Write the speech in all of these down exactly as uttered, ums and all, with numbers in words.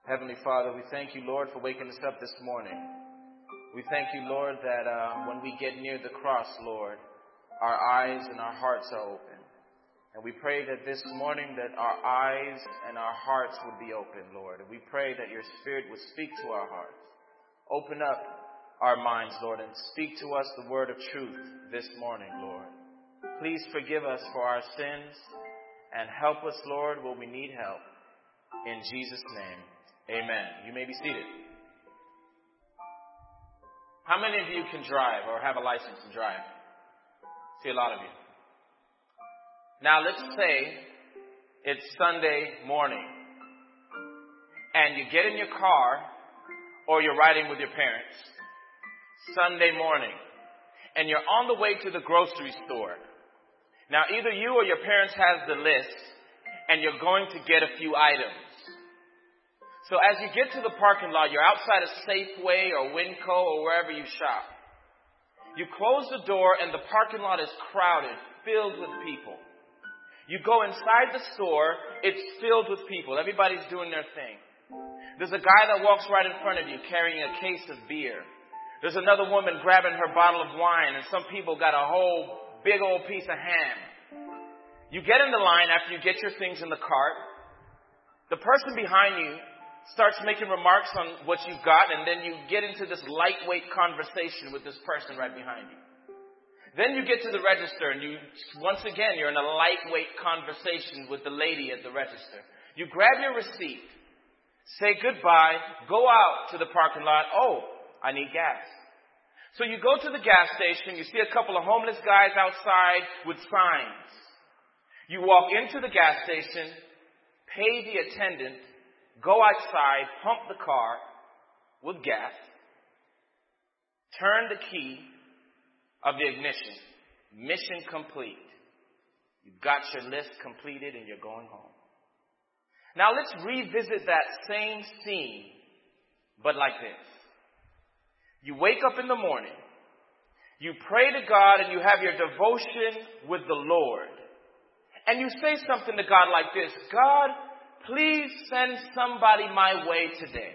Heavenly Father, we thank you, Lord, for waking us up this morning. We thank you, Lord, that uh, when we get near the cross, Lord, our eyes and our hearts are open. And we pray that this morning that our eyes and our hearts would be open, Lord. And we pray that your Spirit would speak to our hearts. Open up our minds, Lord, and speak to us the word of truth this morning, Lord. Please forgive us for our sins and help us, Lord, where we need help. In Jesus' name, amen. You may be seated. How many of you can drive or have a license to drive? See a lot of you. Now let's say it's Sunday morning and you get in your car or you're riding with your parents. Sunday morning and you're on the way to the grocery store. Now either you or your parents has the list and you're going to get a few items. So as you get to the parking lot, you're outside of Safeway or Winco or wherever you shop. You close the door and the parking lot is crowded, filled with people. You go inside the store, it's filled with people. Everybody's doing their thing. There's a guy that walks right in front of you carrying a case of beer. There's another woman grabbing her bottle of wine, and some people got a whole big old piece of ham. You get in the line after you get your things in the cart. The person behind you starts making remarks on what you've got, and then you get into this lightweight conversation with this person right behind you. Then you get to the register, and you, once again, you're in a lightweight conversation with the lady at the register. You grab your receipt, say goodbye, go out to the parking lot. Oh, I need gas. So you go to the gas station, you see a couple of homeless guys outside with signs. You walk into the gas station, pay the attendant, go outside, pump the car with gas, turn the key of the ignition. Mission complete. You've got your list completed and you're going home. Now let's revisit that same scene, but like this. You wake up in the morning, you pray to God and you have your devotion with the Lord. And you say something to God like this: God, please send somebody my way today.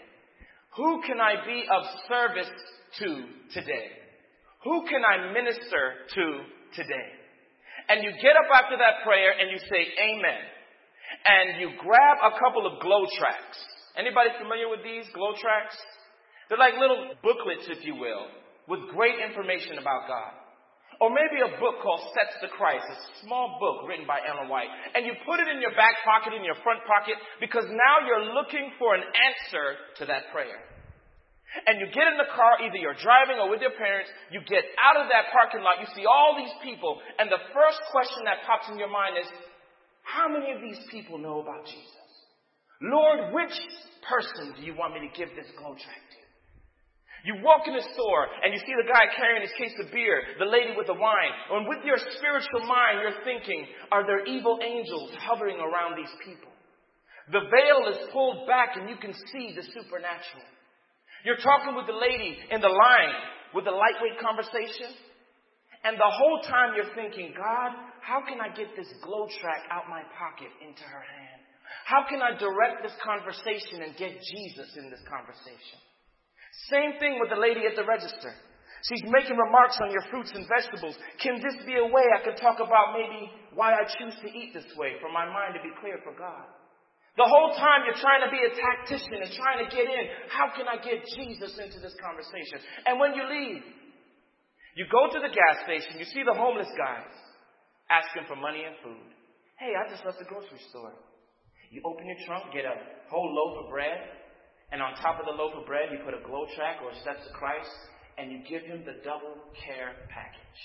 Who can I be of service to today? Who can I minister to today? And you get up after that prayer and you say amen. And you grab a couple of glow tracts. Anybody familiar with these glow tracts? They're like little booklets, if you will, with great information about God. Or maybe a book called Steps to Christ, a small book written by Ellen White. And you put it in your back pocket, in your front pocket, because now you're looking for an answer to that prayer. And you get in the car, either you're driving or with your parents, you get out of that parking lot, you see all these people, and the first question that pops in your mind is, how many of these people know about Jesus? Lord, which person do you want me to give this glow tract to? You walk in the store and you see the guy carrying his case of beer, the lady with the wine. And with your spiritual mind, you're thinking, are there evil angels hovering around these people? The veil is pulled back and you can see the supernatural. You're talking with the lady in the line with the lightweight conversation. And the whole time you're thinking, God, how can I get this glow tract out my pocket into her hand? How can I direct this conversation and get Jesus in this conversation? Same thing with the lady at the register. She's making remarks on your fruits and vegetables. Can this be a way I could talk about maybe why I choose to eat this way, for my mind to be clear for God? The whole time you're trying to be a tactician and trying to get in. How can I get Jesus into this conversation? And when you leave, you go to the gas station, you see the homeless guys asking for money and food. Hey, I just left the grocery store. You open your trunk, get a whole loaf of bread, and on top of the loaf of bread, you put a glow tract or Steps to Christ, and you give him the double care package.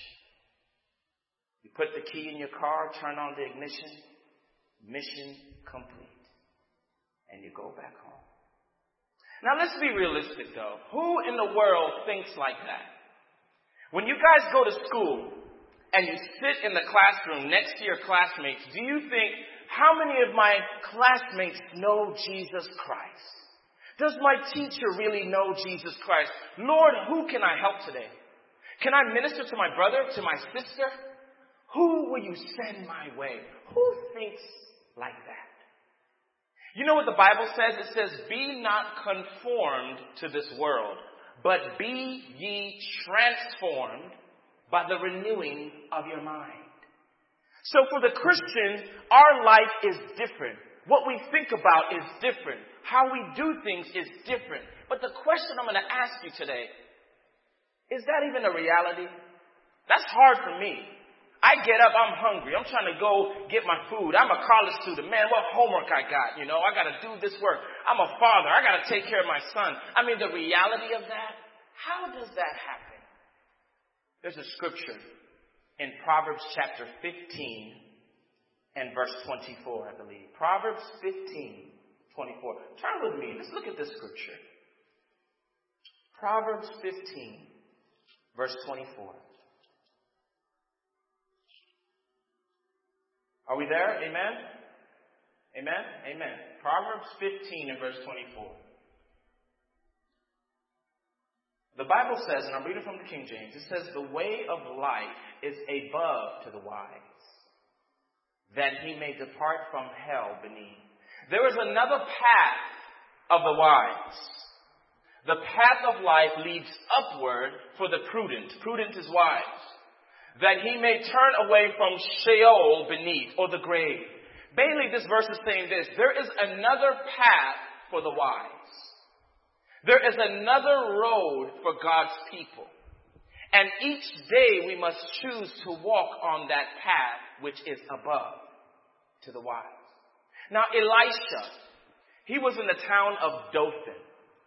You put the key in your car, turn on the ignition, mission complete. And you go back home. Now let's be realistic though. Who in the world thinks like that? When you guys go to school and you sit in the classroom next to your classmates, do you think, how many of my classmates know Jesus Christ? Does my teacher really know Jesus Christ? Lord, who can I help today? Can I minister to my brother, to my sister? Who will you send my way? Who thinks like that? You know what the Bible says? It says, be not conformed to this world, but be ye transformed by the renewing of your mind. So for the Christian, our life is different. What we think about is different. How we do things is different. But the question I'm going to ask you today, is that even a reality? That's hard for me. I get up, I'm hungry. I'm trying to go get my food. I'm a college student. Man, what homework I got? You know, I got to do this work. I'm a father. I got to take care of my son. I mean, the reality of that, how does that happen? There's a scripture in Proverbs chapter fifteen and verse twenty-four, I believe. Proverbs fifteen, twenty-four. Turn with me. Let's look at this scripture. Proverbs fifteen, verse twenty-four. Are we there? Amen? Amen? Amen. Proverbs fifteen and verse twenty-four. The Bible says, and I'm reading from the King James, it says, the way of life is above to the wise, that he may depart from hell beneath. There is another path of the wise. The path of life leads upward for the prudent. Prudent is wise. That he may turn away from Sheol beneath, or the grave. Mainly, this verse is saying this. There is another path for the wise. There is another road for God's people. And each day we must choose to walk on that path which is above to the wise. Now, Elisha, he was in the town of Dothan.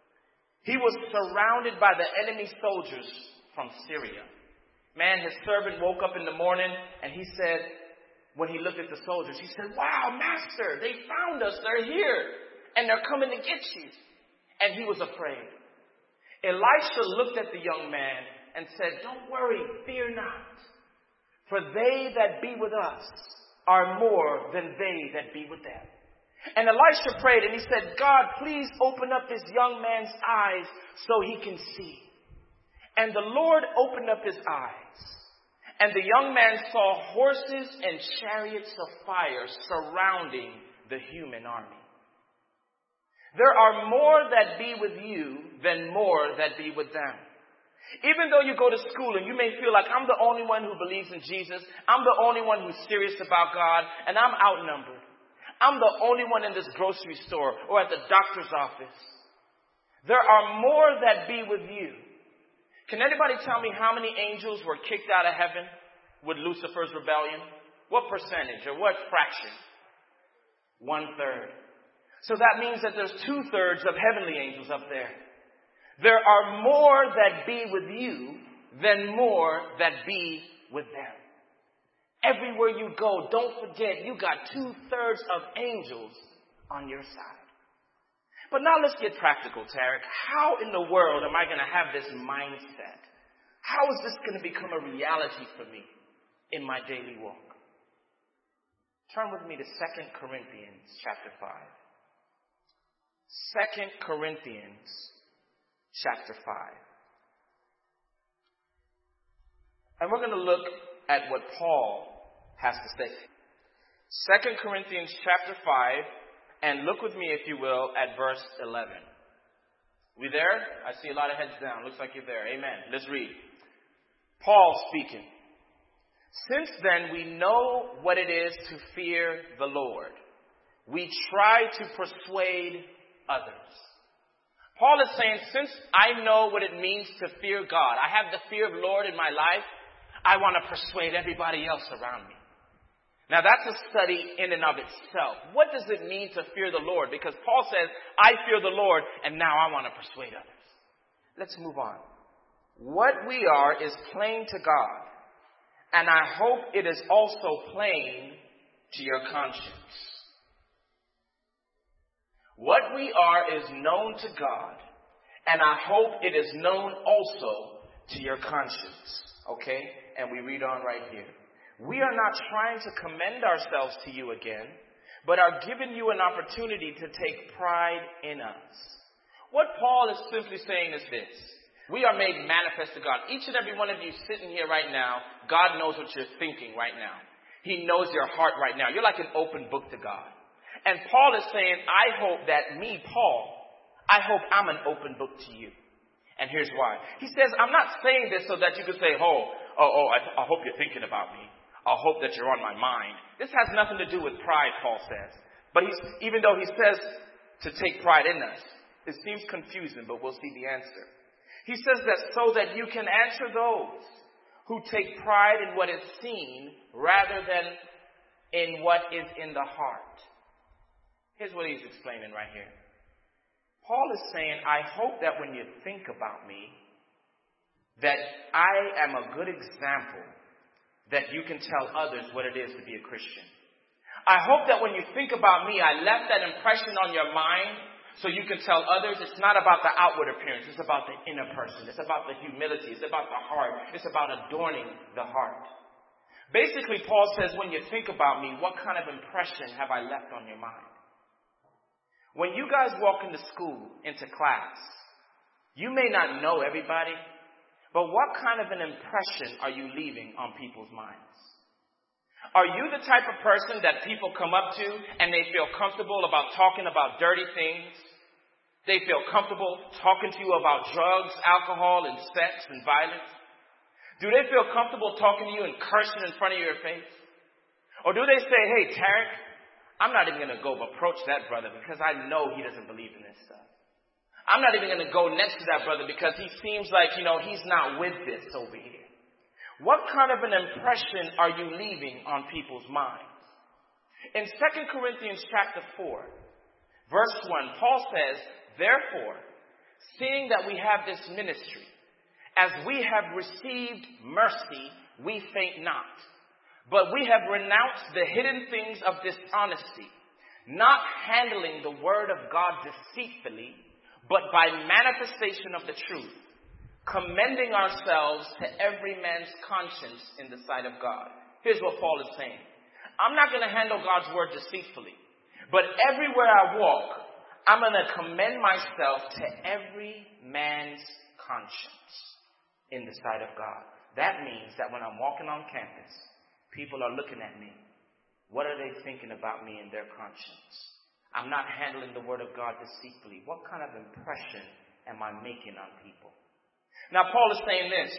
He was surrounded by the enemy soldiers from Syria. Man, his servant woke up in the morning and he said, when he looked at the soldiers, he said, wow, master, they found us. They're here and they're coming to get you. And he was afraid. Elisha looked at the young man and said, don't worry, fear not. For they that be with us are more than they that be with them. And Elisha prayed and he said, God, please open up this young man's eyes so he can see. And the Lord opened up his eyes. And the young man saw horses and chariots of fire surrounding the human army. There are more that be with you than more that be with them. Even though you go to school and you may feel like I'm the only one who believes in Jesus, I'm the only one who's serious about God, and I'm outnumbered. I'm the only one in this grocery store or at the doctor's office. There are more that be with you. Can anybody tell me how many angels were kicked out of heaven with Lucifer's rebellion? What percentage or what fraction? One third. So that means that there's two thirds of heavenly angels up there. There are more that be with you than more that be with them. Everywhere you go, don't forget you got two thirds of angels on your side. But now let's get practical, Tarek. How in the world am I going to have this mindset? How is this going to become a reality for me in my daily walk? Turn with me to Second Corinthians chapter five. Second Corinthians chapter five. And we're going to look at what Paul has to say. Second Corinthians chapter five, and look with me, if you will, at verse eleven. We there? I see a lot of heads down. Looks like you're there. Amen. Let's read. Paul speaking. Since then we know what it is to fear the Lord, we try to persuade others. Paul is saying, since I know what it means to fear God, I have the fear of the Lord in my life, I want to persuade everybody else around me. Now that's a study in and of itself. What does it mean to fear the Lord? Because Paul says, I fear the Lord, and now I want to persuade others. Let's move on. What we are is plain to God, and I hope it is also plain to your conscience. What we are is known to God, and I hope it is known also to your conscience. Okay? And we read on right here. We are not trying to commend ourselves to you again, but are giving you an opportunity to take pride in us. What Paul is simply saying is this. We are made manifest to God. Each and every one of you sitting here right now, God knows what you're thinking right now. He knows your heart right now. You're like an open book to God. And Paul is saying, I hope that me, Paul, I hope I'm an open book to you. And here's why. He says, I'm not saying this so that you can say, oh, oh, oh I, I hope you're thinking about me. I hope that you're on my mind. This has nothing to do with pride, Paul says. But he's, even though he says to take pride in us, it seems confusing, but we'll see the answer. He says that so that you can answer those who take pride in what is seen rather than in what is in the heart. Here's what he's explaining right here. Paul is saying, I hope that when you think about me, that I am a good example that you can tell others what it is to be a Christian. I hope that when you think about me, I left that impression on your mind so you can tell others it's not about the outward appearance. It's about the inner person. It's about the humility. It's about the heart. It's about adorning the heart. Basically, Paul says, when you think about me, what kind of impression have I left on your mind? When you guys walk into school, into class, you may not know everybody, but what kind of an impression are you leaving on people's minds? Are you the type of person that people come up to and they feel comfortable about talking about dirty things? They feel comfortable talking to you about drugs, alcohol, and sex and violence? Do they feel comfortable talking to you and cursing in front of your face? Or do they say, hey, Tarek, I'm not even going to go approach that brother because I know he doesn't believe in this stuff. I'm not even going to go next to that brother because he seems like, you know, he's not with this over here. What kind of an impression are you leaving on people's minds? In Second Corinthians chapter four, verse one, Paul says, therefore, seeing that we have this ministry, as we have received mercy, we faint not. But we have renounced the hidden things of dishonesty, not handling the word of God deceitfully, but by manifestation of the truth, commending ourselves to every man's conscience in the sight of God. Here's what Paul is saying. I'm not going to handle God's word deceitfully, but everywhere I walk, I'm going to commend myself to every man's conscience in the sight of God. That means that when I'm walking on campus, people are looking at me. What are they thinking about me in their conscience? I'm not handling the word of God deceitfully. What kind of impression am I making on people? Now, Paul is saying this.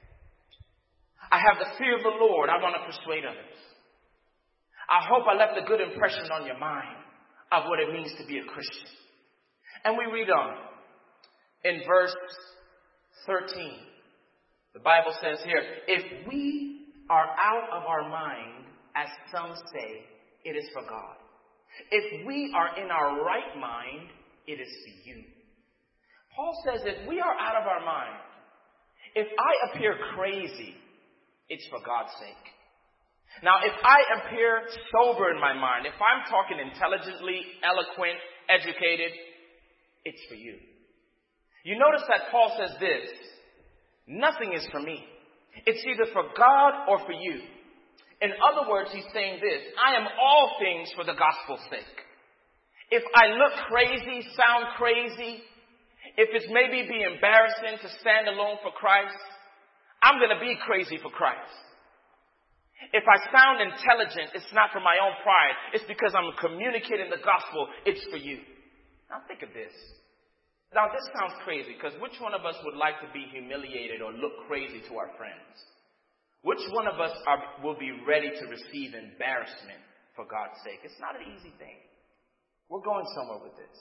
I have the fear of the Lord. I want to persuade others. I hope I left a good impression on your mind of what it means to be a Christian. And we read on in verse thirteen. The Bible says here, if we are out of our mind, as some say, it is for God. If we are in our right mind, it is for you. Paul says if we are out of our mind, if I appear crazy, it's for God's sake. Now, if I appear sober in my mind, if I'm talking intelligently, eloquent, educated, it's for you. You notice that Paul says this, nothing is for me. It's either for God or for you. In other words, he's saying this, I am all things for the gospel's sake. If I look crazy, sound crazy, if it's maybe be embarrassing to stand alone for Christ, I'm going to be crazy for Christ. If I sound intelligent, it's not for my own pride. It's because I'm communicating the gospel. It's for you. Now think of this. Now this sounds crazy because which one of us would like to be humiliated or look crazy to our friends? Which one of us are, will be ready to receive embarrassment for God's sake? It's not an easy thing. We're going somewhere with this.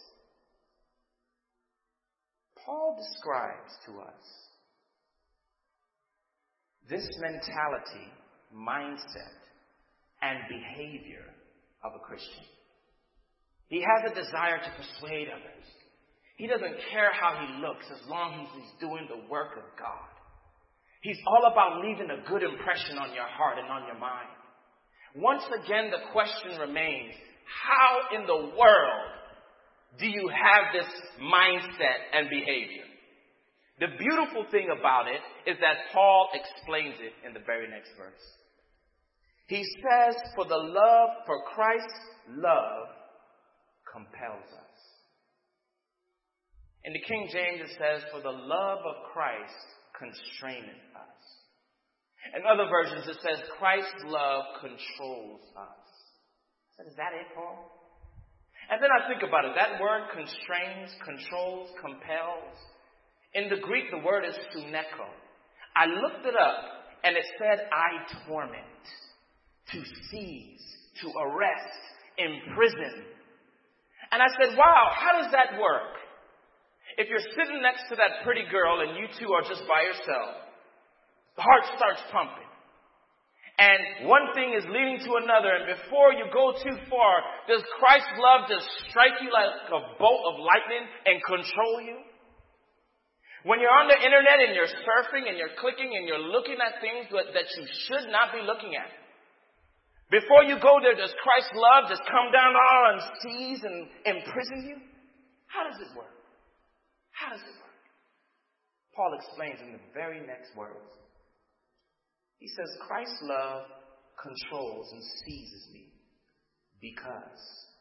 Paul describes to us this mentality, mindset, and behavior of a Christian. He has a desire to persuade others. He doesn't care how he looks as long as he's doing the work of God. He's all about leaving a good impression on your heart and on your mind. Once again, the question remains, how in the world do you have this mindset and behavior? The beautiful thing about it is that Paul explains it in the very next verse. He says, for the love, for Christ's love compels us. In the King James it says, for the love of Christ constraineth us. In other versions it says, Christ's love controls us. So is that it, Paul? And then I think about it. That word constrains, controls, compels. In the Greek, the word is suneko. I looked it up, and it said, I torment, to seize, to arrest, imprison. And I said, wow, how does that work? If you're sitting next to that pretty girl and you two are just by yourself, the heart starts pumping. And one thing is leading to another. And before you go too far, does Christ's love just strike you like a bolt of lightning and control you? When you're on the internet and you're surfing and you're clicking and you're looking at things that you should not be looking at, before you go there, does Christ's love just come down all and seize and imprison you? How does it work? How does it work? Paul explains in the very next words. He says, Christ's love controls and seizes me because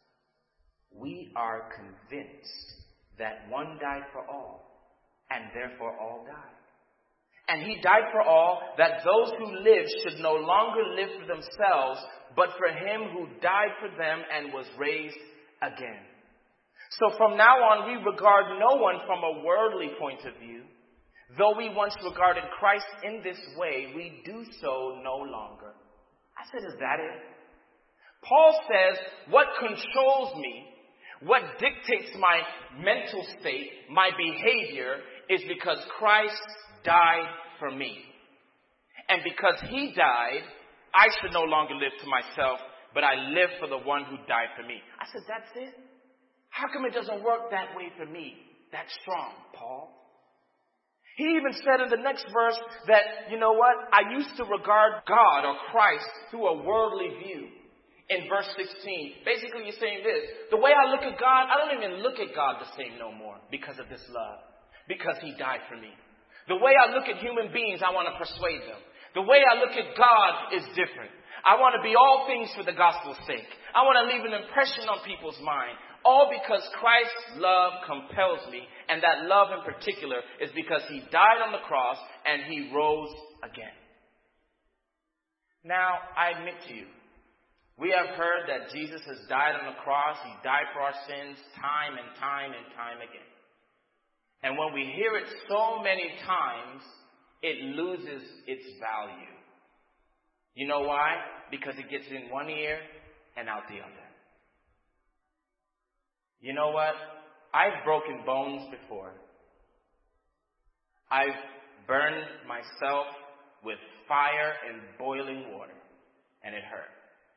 we are convinced that one died for all, and therefore all died. And he died for all, that those who live should no longer live for themselves, but for him who died for them and was raised again. So from now on, we regard no one from a worldly point of view. Though we once regarded Christ in this way, we do so no longer. I said, is that it? Paul says, what controls me, what dictates my mental state, my behavior, is because Christ died for me. And because he died, I should no longer live to myself, but I live for the one who died for me. I said, that's it? How come it doesn't work that way for me? That's strong, Paul. He even said in the next verse that, you know what? I used to regard God or Christ through a worldly view. In verse sixteen, basically he's saying this. The way I look at God, I don't even look at God the same no more because of this love. Because he died for me. The way I look at human beings, I want to persuade them. The way I look at God is different. I want to be all things for the gospel's sake. I want to leave an impression on people's mind. All because Christ's love compels me. And that love in particular is because he died on the cross and he rose again. Now, I admit to you, we have heard that Jesus has died on the cross. He died for our sins time and time and time again. And when we hear it so many times, it loses its value. You know why? Because it gets in one ear and out the other. You know what? I've broken bones before. I've burned myself with fire and boiling water, and it hurt.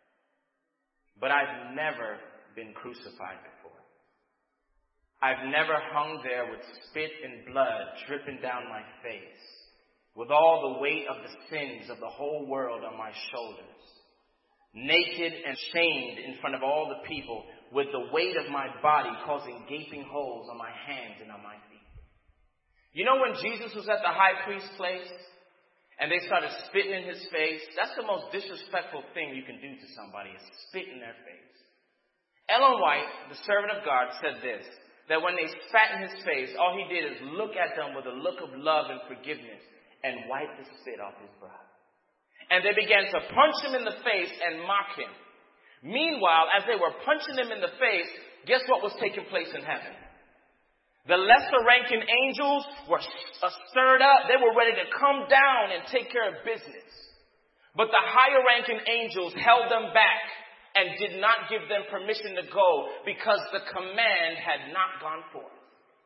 But I've never been crucified before. I've never hung there with spit and blood dripping down my face, with all the weight of the sins of the whole world on my shoulders, naked and shamed in front of all the people, with the weight of my body causing gaping holes on my hands and on my feet. You know when Jesus was at the high priest's place and they started spitting in his face? That's the most disrespectful thing you can do to somebody, is spit in their face. Ellen White, the servant of God, said this, that when they spat in his face, all he did is look at them with a look of love and forgiveness and wipe the spit off his brow. And they began to punch him in the face and mock him. Meanwhile, as they were punching him in the face, guess what was taking place in heaven? The lesser ranking angels were stirred up. They were ready to come down and take care of business. But the higher ranking angels held them back and did not give them permission to go because the command had not gone forth.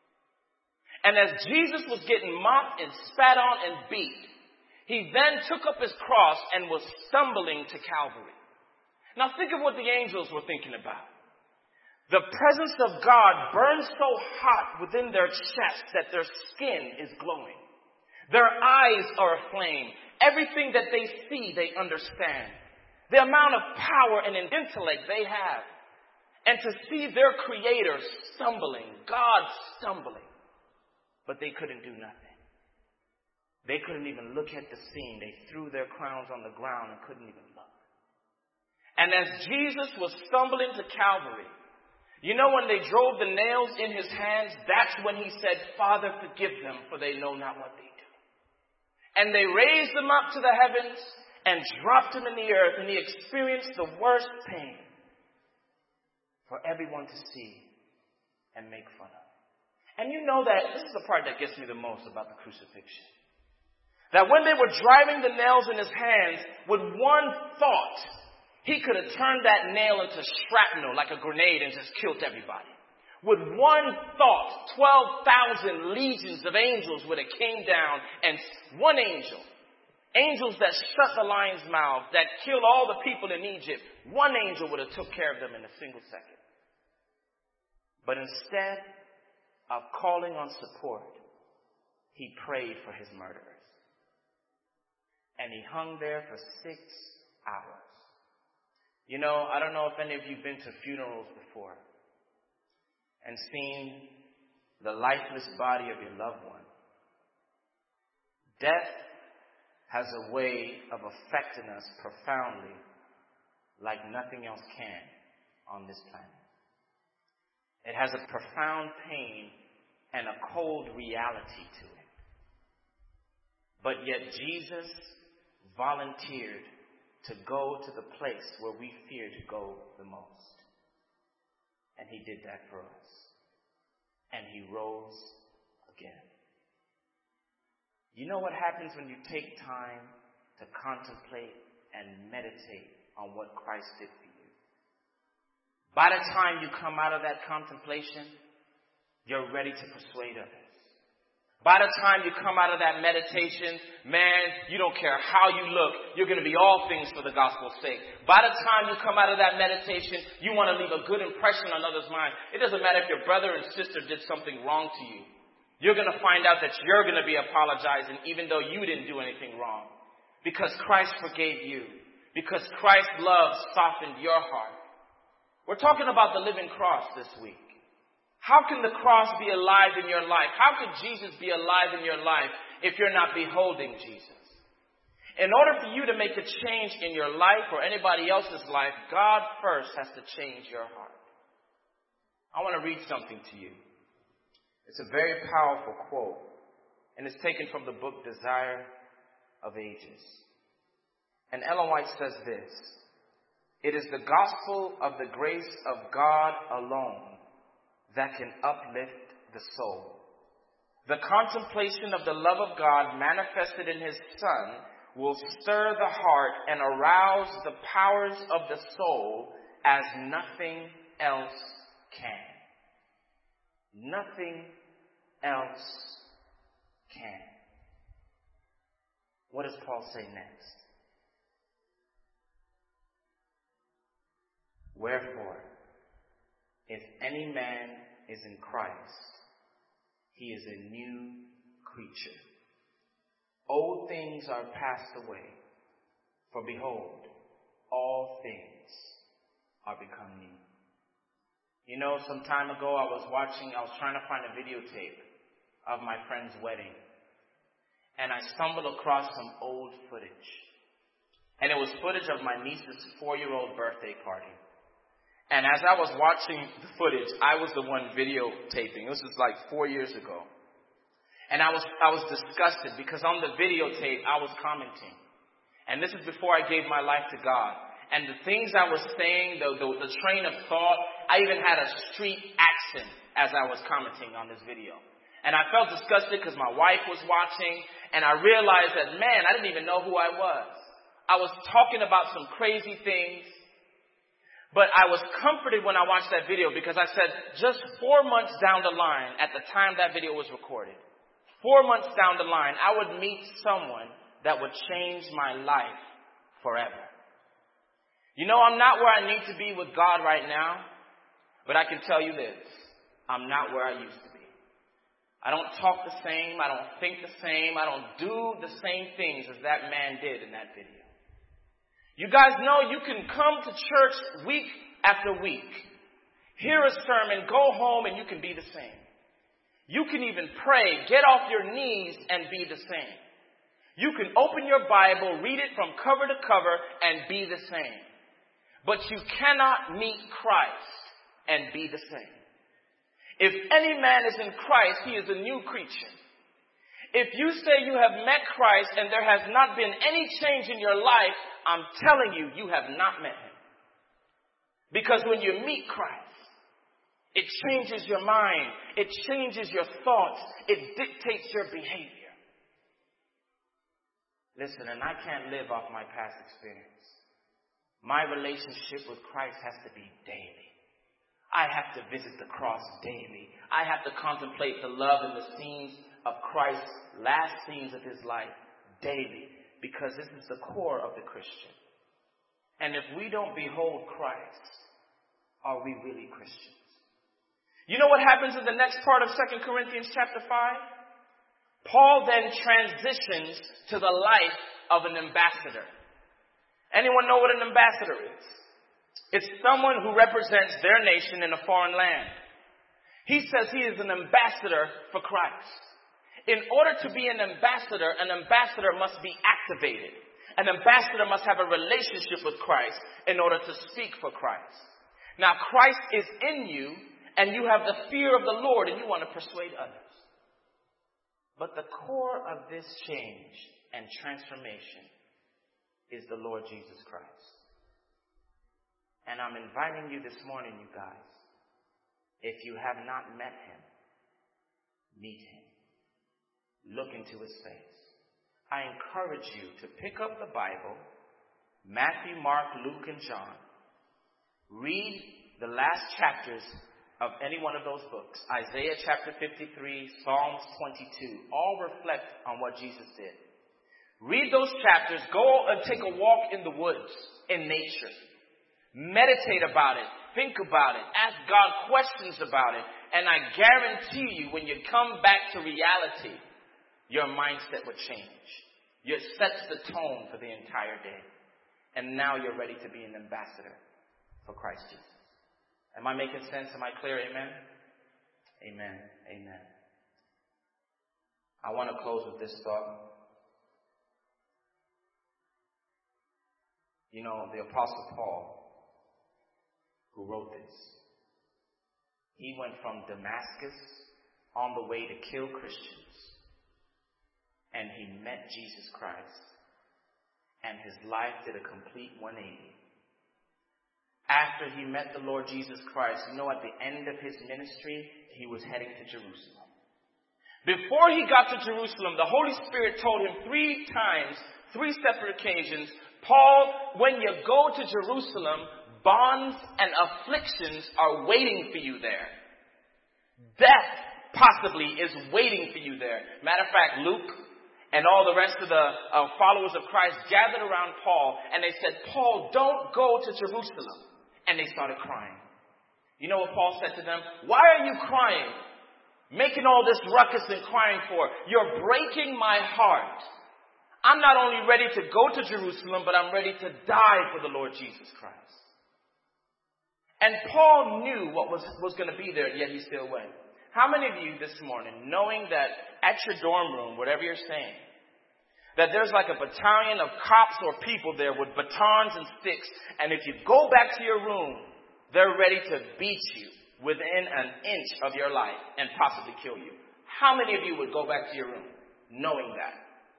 And as Jesus was getting mocked and spat on and beat, he then took up his cross and was stumbling to Calvary. Now think of what the angels were thinking about. The presence of God burns so hot within their chest that their skin is glowing. Their eyes are aflame. Everything that they see, they understand. The amount of power and intellect they have. And to see their Creator stumbling, God stumbling. But they couldn't do nothing. They couldn't even look at the scene. They threw their crowns on the ground and couldn't even look. And as Jesus was stumbling to Calvary, you know when they drove the nails in his hands, that's when he said, Father, forgive them, for they know not what they do. And they raised him up to the heavens and dropped him in the earth, and he experienced the worst pain. for everyone to see and make fun of. And you know that, this is the part that gets me the most about the crucifixion. That when they were driving the nails in his hands, with one thought, he could have turned that nail into shrapnel like a grenade and just killed everybody. With one thought, twelve thousand legions of angels would have came down, and one angel, angels that shut the lion's mouth, that killed all the people in Egypt, one angel would have took care of them in a single second. But instead of calling on support, he prayed for his murderers. And he hung there for six hours. You know, I don't know if any of you have been to funerals before and seen the lifeless body of your loved one. Death has a way of affecting us profoundly like nothing else can on this planet. It has a profound pain and a cold reality to it. But yet Jesus volunteered to go to the place where we fear to go the most. And he did that for us. And he rose again. You know what happens when you take time to contemplate and meditate on what Christ did for you? By the time you come out of that contemplation, you're ready to persuade others. By the time you come out of that meditation, man, you don't care how you look. You're going to be all things for the gospel's sake. By the time you come out of that meditation, you want to leave a good impression on others' minds. It doesn't matter if your brother and sister did something wrong to you. You're going to find out that you're going to be apologizing even though you didn't do anything wrong. Because Christ forgave you. Because Christ's love softened your heart. We're talking about the living cross this week. How can the cross be alive in your life? How can Jesus be alive in your life if you're not beholding Jesus? In order for you to make a change in your life or anybody else's life, God first has to change your heart. I want to read something to you. It's a very powerful quote, and it's taken from the book Desire of Ages. And Ellen White says this: "It is the gospel of the grace of God alone that can uplift the soul. The contemplation of the love of God manifested in His Son will stir the heart and arouse the powers of the soul as nothing else can." Nothing else can. What does Paul say next? "Wherefore, if any man is in Christ, he is a new creature. Old things are passed away, for behold, all things are become new." You know, some time ago I was watching, I was trying to find a videotape of my friend's wedding. And I stumbled across some old footage. And it was footage of my niece's four-year-old birthday party. And as I was watching the footage, I was the one videotaping. This was like four years ago. And I was I was disgusted because on the videotape, I was commenting. And this is before I gave my life to God. And the things I was saying, the, the, the train of thought, I even had a street accent as I was commenting on this video. And I felt disgusted because my wife was watching. And I realized that, man, I didn't even know who I was. I was talking about some crazy things. But I was comforted when I watched that video because I said, just four months down the line, at the time that video was recorded, four months down the line, I would meet someone that would change my life forever. You know, I'm not where I need to be with God right now, but I can tell you this. I'm not where I used to be. I don't talk the same. I don't think the same. I don't do the same things as that man did in that video. You guys know you can come to church week after week, hear a sermon, go home, and you can be the same. You can even pray, get off your knees, and be the same. You can open your Bible, read it from cover to cover, and be the same. But you cannot meet Christ and be the same. If any man is in Christ, he is a new creature. If you say you have met Christ and there has not been any change in your life, I'm telling you, you have not met Him. Because when you meet Christ, It changes your mind. It changes your thoughts. It dictates your behavior. Listen, and I can't live off my past experience. My relationship with Christ has to be daily. I have to visit the cross daily. I have to contemplate the love and the scenes of Christ's last scenes of his life daily, because this is the core of the Christian. And if we don't behold Christ, are we really Christians? You know what happens in the next part of Second Corinthians chapter five? Paul then transitions to the life of an ambassador. Anyone know what an ambassador is? It's someone who represents their nation in a foreign land. He says he is an ambassador for Christ. In order to be an ambassador, an ambassador must be activated. An ambassador must have a relationship with Christ in order to speak for Christ. Now, Christ is in you, and you have the fear of the Lord, and you want to persuade others. But the core of this change and transformation is the Lord Jesus Christ. And I'm inviting you this morning, you guys, if you have not met him, meet him. Look into his face. I encourage you to pick up the Bible, Matthew, Mark, Luke, and John. Read the last chapters of any one of those books. Isaiah chapter fifty-three, Psalms twenty-two, all reflect on what Jesus did. Read those chapters. Go and take a walk in the woods, in nature. Meditate about it. Think about it. Ask God questions about it. And I guarantee you, when you come back to reality, your mindset would change. It sets the tone for the entire day. And now you're ready to be an ambassador for Christ Jesus. Am I making sense? Am I clear? Amen? Amen. Amen. I want to close with this thought. You know, the Apostle Paul, who wrote this, he went from Damascus on the way to kill Christians, and he met Jesus Christ, and his life did a complete one eighty. After he met the Lord Jesus Christ, you know, at the end of his ministry, he was heading to Jerusalem. Before he got to Jerusalem, the Holy Spirit told him three times, three separate occasions, Paul, when you go to Jerusalem, bonds and afflictions are waiting for you there. Death, possibly, is waiting for you there. Matter of fact, Luke and all the rest of the uh, followers of Christ gathered around Paul, and they said, Paul, don't go to Jerusalem. And they started crying. You know what Paul said to them? Why are you crying? Making all this ruckus and crying for? You're breaking my heart. I'm not only ready to go to Jerusalem, but I'm ready to die for the Lord Jesus Christ. And Paul knew what was, was going to be there, yet he still went. How many of you this morning, knowing that at your dorm room, whatever you're saying, that there's like a battalion of cops or people there with batons and sticks, and if you go back to your room, they're ready to beat you within an inch of your life and possibly kill you? How many of you would go back to your room knowing that?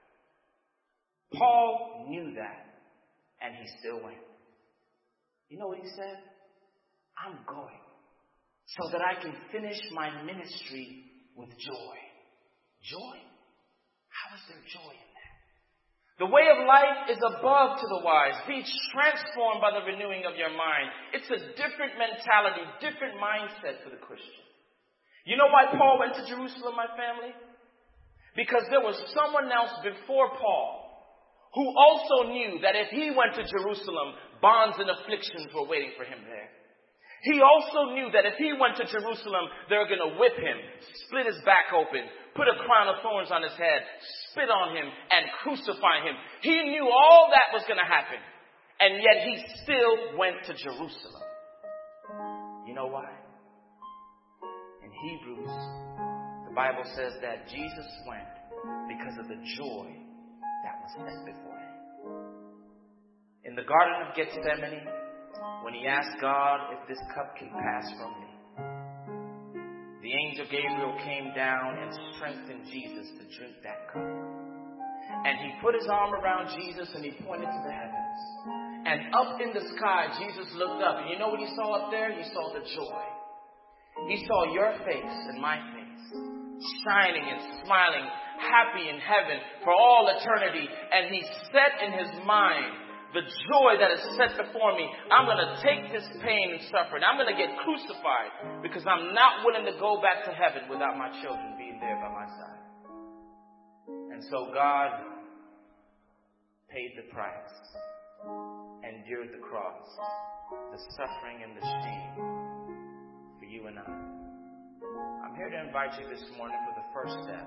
Paul knew that, and he still went. You know what he said? I'm going so that I can finish my ministry with joy. Joy? How is there joy in that? The way of life is above to the wise. Be transformed by the renewing of your mind. It's a different mentality, different mindset for the Christian. You know why Paul went to Jerusalem, my family? Because there was someone else before Paul who also knew that if he went to Jerusalem, bonds and afflictions were waiting for him there. He also knew that if he went to Jerusalem, they were going to whip him, split his back open, put a crown of thorns on his head, spit on him, and crucify him. He knew all that was going to happen. And yet he still went to Jerusalem. You know why? In Hebrews, the Bible says that Jesus went because of the joy that was set before him. In the Garden of Gethsemane, when he asked God if this cup can pass from me, the angel Gabriel came down and strengthened Jesus to drink that cup. And he put his arm around Jesus and he pointed to the heavens. And up in the sky, Jesus looked up. And you know what he saw up there? He saw the joy. He saw your face and my face, shining and smiling, happy in heaven for all eternity. And he set in his mind the joy that is set before me. I'm going to take this pain and suffering. I'm going to get crucified because I'm not willing to go back to heaven without my children being there by my side. And so God paid the price, endured the cross, the suffering and the shame for you and I. I'm here to invite you this morning for the first step.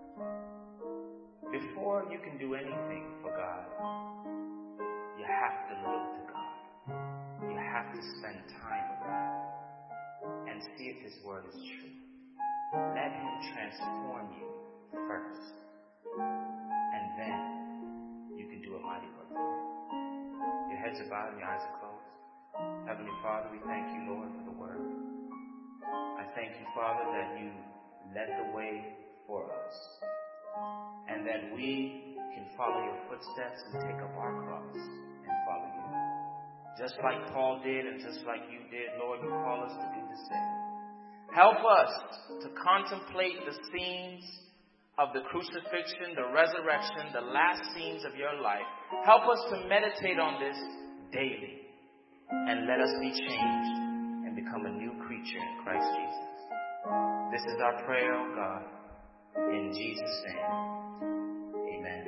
Before you can do anything for God, you have to look to God. You have to spend time with God and see if His Word is true. Let Him transform you first. And then you can do a mighty work. Your heads are bowed and your eyes are closed. Heavenly Father, we thank you, Lord, for the Word. I thank you, Father, that you led the way for us. And that we can follow your footsteps and take up our cross and follow you. Just like Paul did and just like you did, Lord, you call us to do the same. Help us to contemplate the scenes of the crucifixion, the resurrection, the last scenes of your life. Help us to meditate on this daily. And let us be changed and become a new creature in Christ Jesus. This is our prayer, oh God. In Jesus' name. Amen.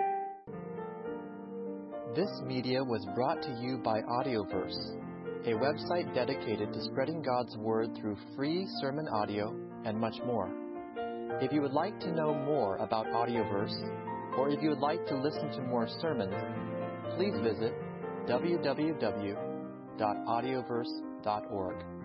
This media was brought to you by Audioverse, a website dedicated to spreading God's Word through free sermon audio and much more. If you would like to know more about Audioverse, or if you would like to listen to more sermons, please visit w w w dot audioverse dot org.